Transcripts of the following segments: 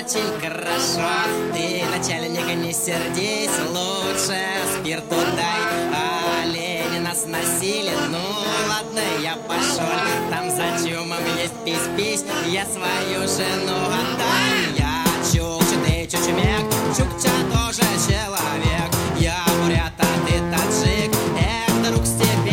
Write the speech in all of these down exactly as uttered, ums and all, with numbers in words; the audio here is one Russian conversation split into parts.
очень хорошо. Ты, начальник, не сердись, лучше спирту дай. Олени нас носили, ну ладно, я пошел. Там за чумом есть пись-пись, я свою жену отдам. Я чукча, ты чучмек, чукча тоже человек. Я бурят, а ты таджик, эх, друг с тебе.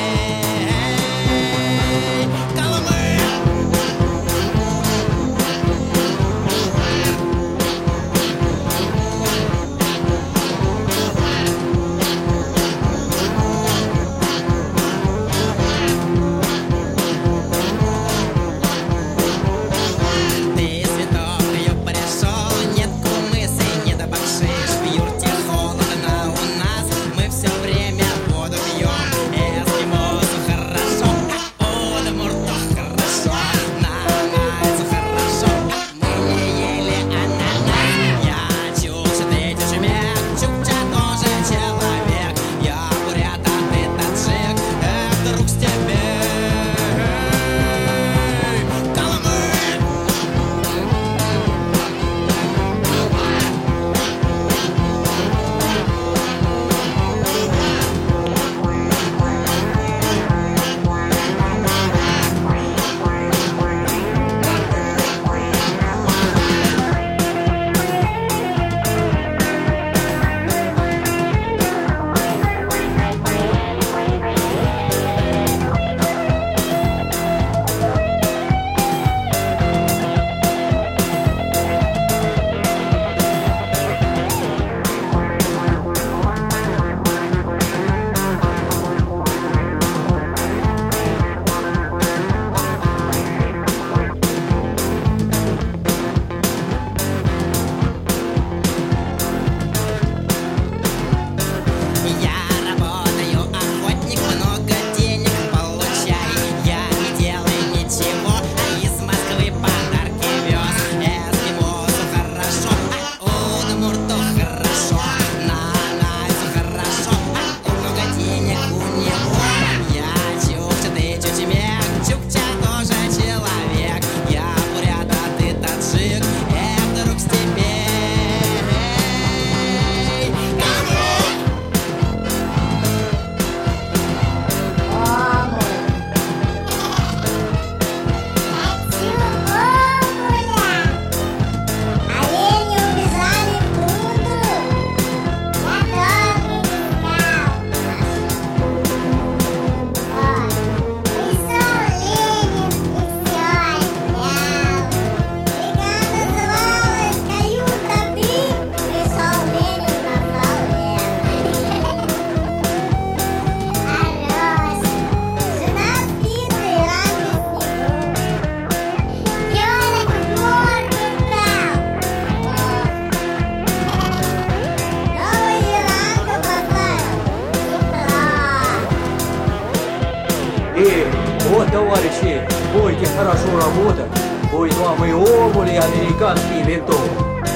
И вот, товарищи, будете хорошо работать, будет вам и обувь, и американский винтовок.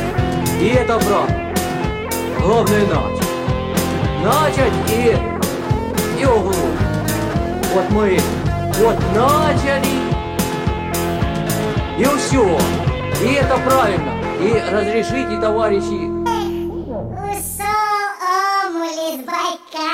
И это правда. Главное начать. Начать и, и углу. Вот мы вот начали, и все. И это правильно. И разрешите, товарищи. Ушел омуль из байка.